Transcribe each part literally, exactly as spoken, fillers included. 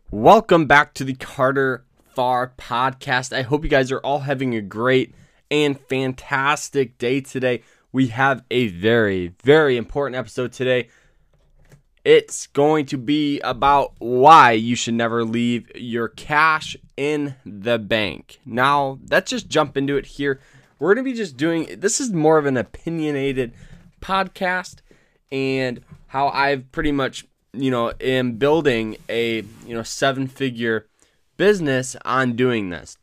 Welcome back to the Carter Farr podcast. I hope you guys are all having a great and fantastic day today. We have a very, very important episode today. It's going to be about why you should never leave your cash in the bank. Now, let's just jump into it here. We're going to be just doing, this is more of an opinionated podcast and how I've pretty much you know, am building a, you know, seven-figure business on doing this.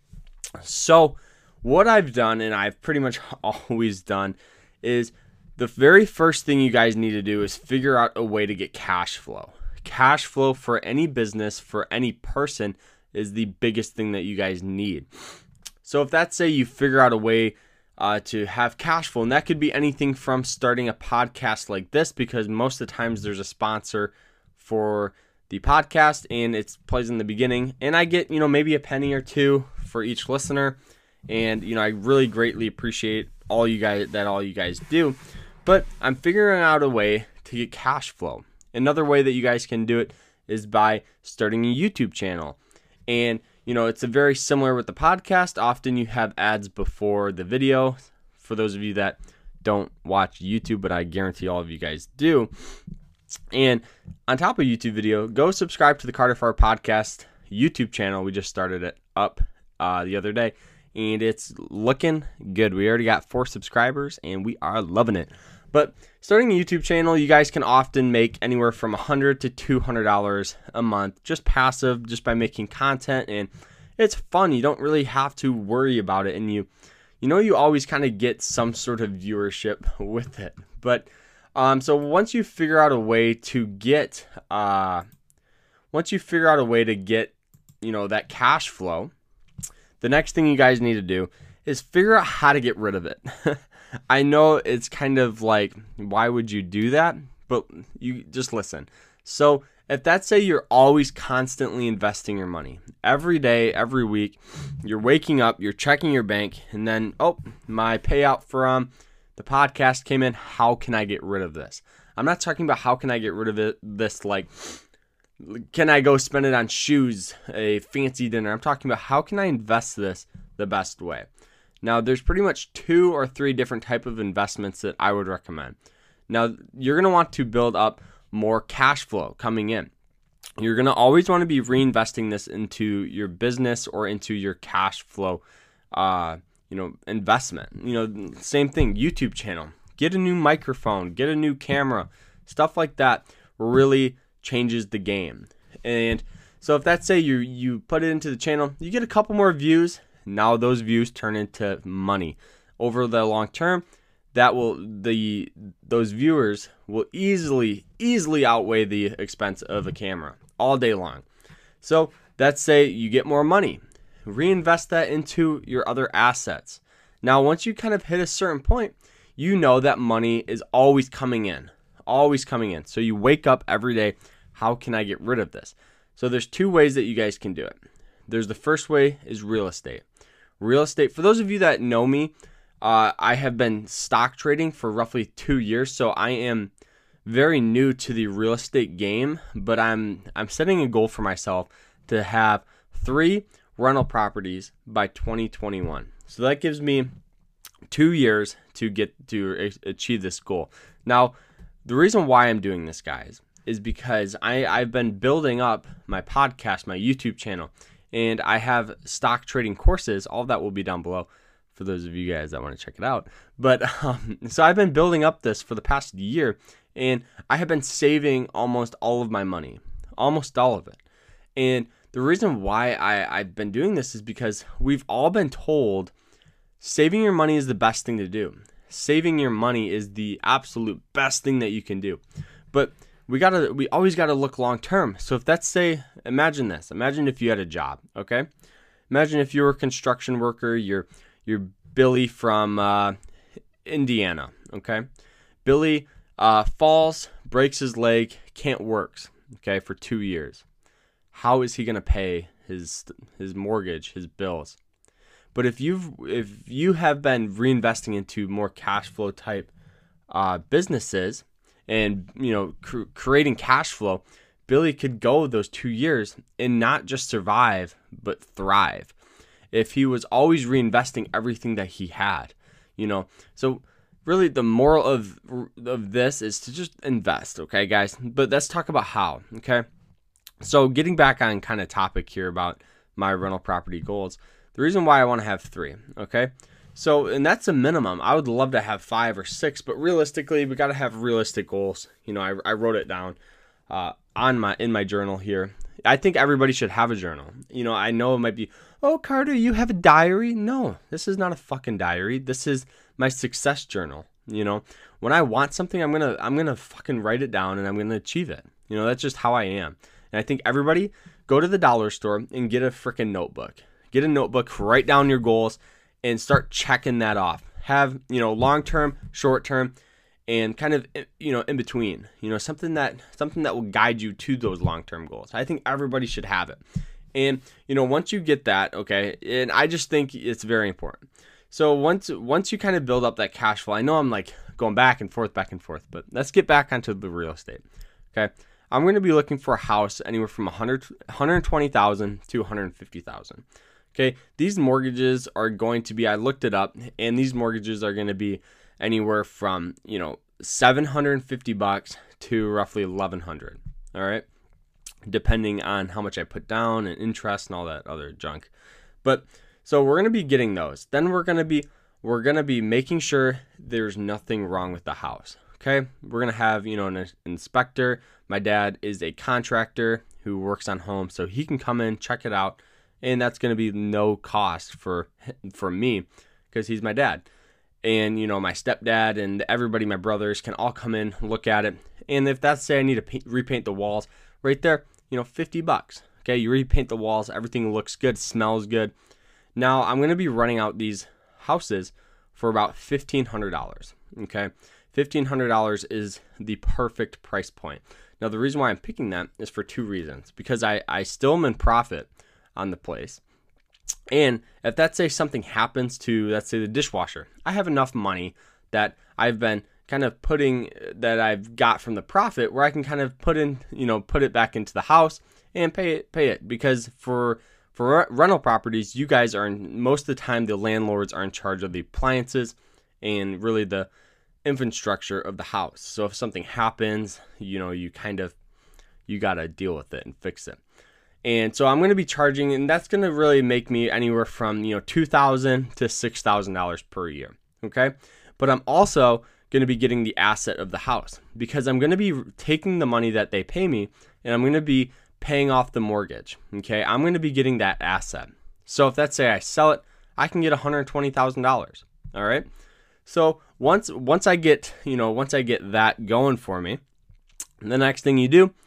So what I've done, and I've pretty much always done, is the very first thing you guys need to do is figure out a way to get cash flow. Cash flow for any business, for any person, is the biggest thing that you guys need. So if that's, say, you figure out a way Uh, to have cash flow, and that could be anything from starting a podcast like this, because most of the times there's a sponsor for the podcast and it plays in the beginning, and I get, you know, maybe a penny or two for each listener, and you know, I really greatly appreciate all you guys that all you guys do. But I'm figuring out a way to get cash flow. Another way that you guys can do it is by starting a YouTube channel. And you know, it's a very similar with the podcast. Often you have ads before the video. For those of you that don't watch YouTube, but I guarantee all of you guys do. And on top of YouTube video, go subscribe to the Carter Farr Podcast YouTube channel. We just started it up uh, the other day, and it's looking good. We already got four subscribers, and we are loving it. But starting a YouTube channel, you guys can often make anywhere from one hundred dollars to two hundred dollars a month, just passive, just by making content, and it's fun. You don't really have to worry about it, and you, you know, you always kind of get some sort of viewership with it. But um, so once you figure out a way to get, uh, once you figure out a way to get, you know, that cash flow, the next thing you guys need to do is figure out how to get rid of it. I know it's kind of like, why would you do that? But you just listen. So if that's, say, you're always constantly investing your money every day, every week, you're waking up, you're checking your bank, and then, oh, my payout from the podcast came in. How can I get rid of this? I'm not talking about how can I get rid of it, this like, can I go spend it on shoes, a fancy dinner? I'm talking about how can I invest this the best way? Now, there's pretty much two or three different type of investments that I would recommend. Now, you're going to want to build up more cash flow coming in. You're going to always want to be reinvesting this into your business or into your cash flow, uh, you know, investment. You know, same thing, YouTube channel. Get a new microphone, get a new camera, stuff like that really changes the game. And so if that's, say, you you put it into the channel, you get a couple more views. Now those views turn into money. Over the long term, that will the those viewers will easily easily outweigh the expense of a camera all day long. So that's, say, you get more money. Reinvest that into your other assets. Now, once you kind of hit a certain point, you know that money is always coming in, always coming in. So you wake up every day, how can I get rid of this? So there's two ways that you guys can do it. There's the first way is real estate. Real estate, for those of you that know me, uh, I have been stock trading for roughly two years, so I am very new to the real estate game, but I'm I'm setting a goal for myself to have three rental properties by twenty twenty-one. So that gives me two years to get to achieve this goal. Now, the reason why I'm doing this, guys, is because I, I've been building up my podcast, my YouTube channel, and I have stock trading courses. All of that will be down below for those of you guys that want to check it out. But um, so I've been building up this for the past year, and I have been saving almost all of my money, almost all of it. And the reason why I, I've been doing this is because we've all been told saving your money is the best thing to do. Saving your money is the absolute best thing that you can do. But we gotta, we always gotta look long term. So if that's, say, imagine this. Imagine if you had a job, okay? Imagine if you were a construction worker. You're you're Billy from uh, Indiana, okay? Billy uh, falls, breaks his leg, can't work, okay, for two years. How is he gonna pay his his mortgage, his bills? But if you've if you have been reinvesting into more cash flow type uh, businesses, and you know cr- creating cash flow, Billy could go those two years and not just survive, but thrive if he was always reinvesting everything that he had, you know? So really the moral of, of this is to just invest. Okay, guys, but let's talk about how. Okay. So getting back on kind of topic here about my rental property goals, the reason why I want to have three. Okay. So, and that's a minimum. I would love to have five or six, but realistically, we got to have realistic goals. You know, I, I wrote it down uh, on my in my journal here. I think everybody should have a journal. You know, I know it might be, oh, Carter, you have a diary? No, this is not a fucking diary. This is my success journal. You know, when I want something, I'm gonna I'm gonna fucking write it down and I'm gonna achieve it. You know, that's just how I am. And I think everybody go to the dollar store and get a freaking notebook. Get a notebook, write down your goals, and start checking that off. Have, you know, long-term, short-term, and kind of, you know, in between, you know, something that, something that will guide you to those long-term goals. I think everybody should have it. And, you know, once you get that, okay, and I just think it's very important. So once, once you kind of build up that cash flow, I know I'm like going back and forth, back and forth, but let's get back onto the real estate. Okay. I'm going to be looking for a house anywhere from one hundred, one hundred twenty thousand to one hundred fifty thousand. Okay, these mortgages are going to be, I looked it up, and these mortgages are going to be anywhere from, you know, seven hundred fifty bucks to roughly eleven hundred. All right, depending on how much I put down and interest and all that other junk. But so we're going to be getting those. Then we're going to be we're going to be making sure there's nothing wrong with the house. Okay, we're going to have, you know, an inspector. My dad is a contractor who works on homes, so he can come in, check it out. And that's going to be no cost for for me because he's my dad. And, you know, my stepdad and everybody, my brothers, can all come in, look at it. And if that's, say I need to paint, repaint the walls, right there, you know, fifty bucks. Okay, you repaint the walls, everything looks good, smells good. Now, I'm going to be running out these houses for about fifteen hundred dollars. Okay, fifteen hundred dollars is the perfect price point. Now, the reason why I'm picking that is for two reasons. Because I, I still am in profit on the place. And if that say something happens to, let's say, the dishwasher, I have enough money that I've been kind of putting, that I've got from the profit, where I can kind of put in, you know, put it back into the house and pay it, pay it. Because for for rental properties, you guys are in, most of the time the landlords are in charge of the appliances and really the infrastructure of the house. So if something happens, you know, you kind of, you got to deal with it and fix it. And so I'm going to be charging, and that's going to really make me anywhere from, you know, two thousand dollars to six thousand dollars per year. Okay. But I'm also going to be getting the asset of the house because I'm going to be taking the money that they pay me and I'm going to be paying off the mortgage. Okay. I'm going to be getting that asset. So if let's say I sell it, I can get one hundred twenty thousand dollars. All right. So once, once I get, you know, once I get that going for me, the next thing you do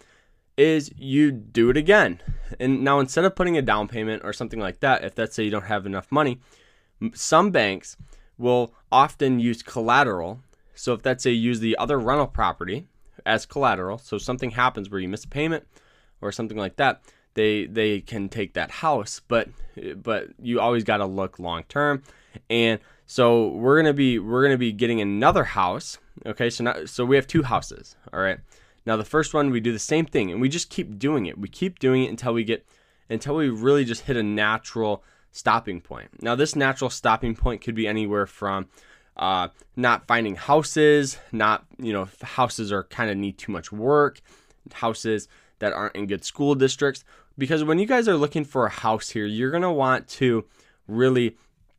is you do it again. And now instead of putting a down payment or something like that, if let's say you don't have enough money, some banks will often use collateral. So if let's say you use the other rental property as collateral, so something happens where you miss a payment or something like that, they they can take that house, but but you always got to look long term. And so we're gonna be we're gonna be getting another house. Okay, so now so we have two houses. All right. Now the first one, we do the same thing and we just keep doing it. We keep doing it until we get, until we really just hit a natural stopping point. Now this natural stopping point could be anywhere from uh, not finding houses, not, you know, houses are kind of need too much work, houses that aren't in good school districts. Because when you guys are looking for a house here, you're going to want to really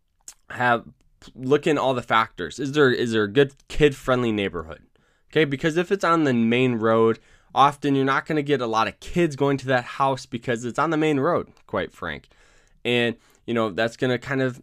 have, look in all the factors. Is there, is there a good kid-friendly neighborhood? Okay, because if it's on the main road, often you're not going to get a lot of kids going to that house because it's on the main road, quite frank. And, you know, that's going to kind of,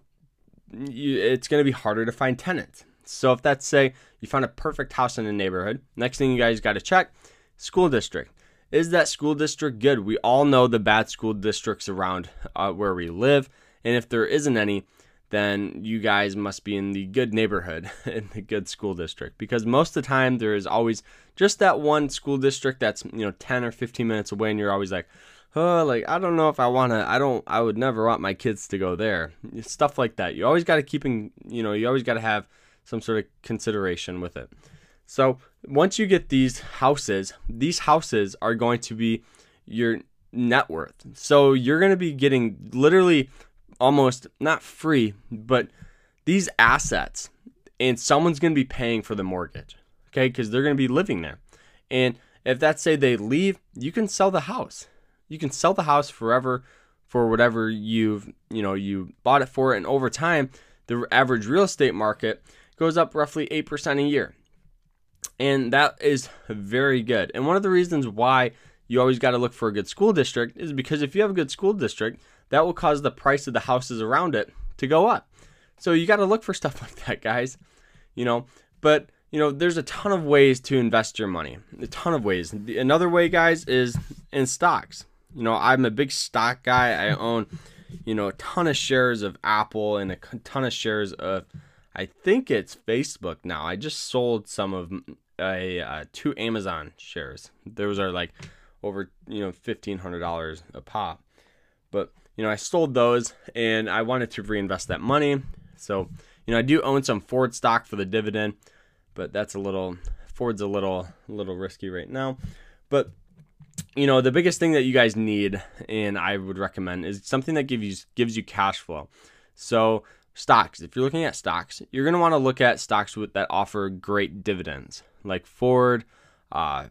you, it's going to be harder to find tenants. So if that's, say, you found a perfect house in a neighborhood, next thing you guys got to check, school district. Is that school district good? We all know the bad school districts around uh, where we live. And if there isn't any, then you guys must be in the good neighborhood, in the good school district. Because most of the time, there is always just that one school district that's, you know, ten or fifteen minutes away, and you're always like, oh, like, I don't know if I want to, I don't, I would never want my kids to go there. Stuff like that. You always got to keep in, you know, you always got to have some sort of consideration with it. So once you get these houses, these houses are going to be your net worth. So you're going to be getting literally almost not free, but these assets, and someone's going to be paying for the mortgage, okay? Because they're going to be living there. And if that's say they leave, you can sell the house. You can sell the house forever for whatever you've, you know, you bought it for. And over time, the average real estate market goes up roughly eight percent a year. And that is very good. And one of the reasons why you always got to look for a good school district is because if you have a good school district, that will cause the price of the houses around it to go up. So you got to look for stuff like that, guys. You know, but you know, there's a ton of ways to invest your money. A ton of ways. Another way, guys, is in stocks. You know, I'm a big stock guy. I own, you know, a ton of shares of Apple and a ton of shares of, I think it's Facebook now. I just sold some of a uh, two Amazon shares. Those are like over, you know, fifteen hundred dollars a pop. But, you know, I sold those and I wanted to reinvest that money. So, you know, I do own some Ford stock for the dividend, but that's a little, Ford's a little, a little risky right now. But, you know, the biggest thing that you guys need, and I would recommend, is something that gives you, gives you cash flow. So stocks, if you're looking at stocks, you're going to want to look at stocks with, that offer great dividends, like Ford, uh,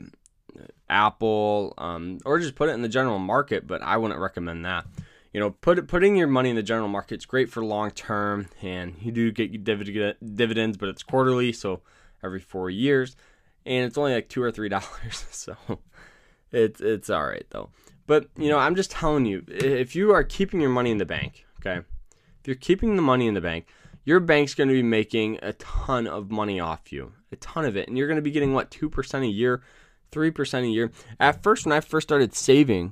Apple, um, or just put it in the general market, but I wouldn't recommend that. You know, put it, putting your money in the general market is great for long term, and you do get divid- dividends, but it's quarterly, so every four years, and it's only like two or three dollars, so it's it's all right though. But you know, I'm just telling you, if you are keeping your money in the bank, okay, if you're keeping the money in the bank, your bank's going to be making a ton of money off you, a ton of it, and you're going to be getting what, two percent a year, three percent a year. At first, when I first started saving,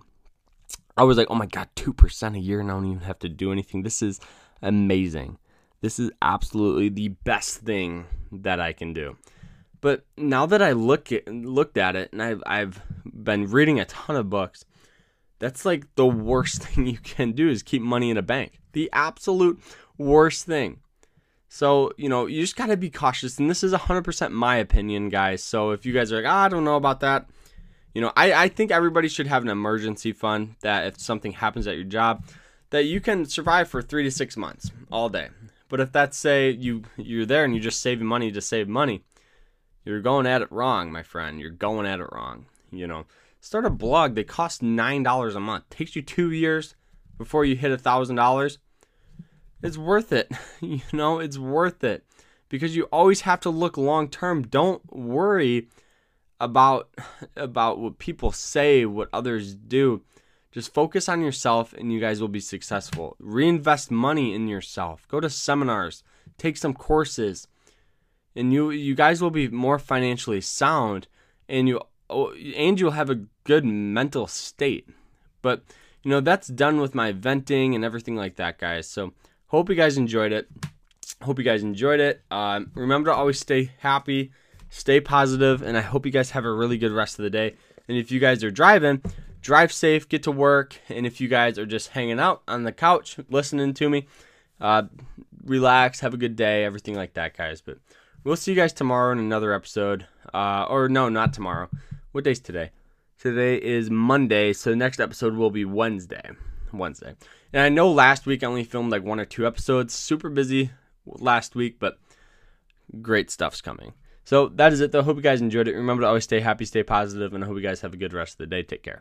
I was like, oh my God, two percent a year, and I don't even have to do anything. This is amazing. This is absolutely the best thing that I can do. But now that I look at, looked at it, and I've, I've been reading a ton of books, that's like the worst thing you can do is keep money in a bank. The absolute worst thing. So, you know, you just got to be cautious. And this is one hundred percent my opinion, guys. So if you guys are like, oh, I don't know about that, you know, I, I think everybody should have an emergency fund that if something happens at your job, that you can survive for three to six months all day. But if that's, say, you, you're there and you're just saving money to save money, you're going at it wrong, my friend. You're going at it wrong. You know, start a blog. They cost nine dollars a month. Takes you two years before you hit one thousand dollars. It's worth it. You know, it's worth it. Because you always have to look long term. Don't worry about, about what people say, what others do. Just focus on yourself and you guys will be successful. Reinvest money in yourself. Go to seminars. Take some courses. And you you guys will be more financially sound, and you and you'll have a good mental state. But you know, that's done with my venting and everything like that, guys. So hope you guys enjoyed it. Hope you guys enjoyed it. Um, remember to always stay happy, stay positive, and I hope you guys have a really good rest of the day. And if you guys are driving, drive safe, get to work. And if you guys are just hanging out on the couch listening to me, uh, relax, have a good day, everything like that, guys. But we'll see you guys tomorrow in another episode. Uh, or no, not tomorrow. What day's today? Today is Monday, so the next episode will be Wednesday. Wednesday. And I know last week I only filmed like one or two episodes. Super busy last week, but great stuff's coming. So that is it, though. Hope you guys enjoyed it. Remember to always stay happy, stay positive, and I hope you guys have a good rest of the day. Take care.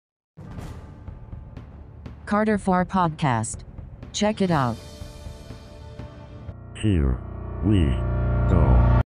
Carter four Podcast. Check it out. Here we go.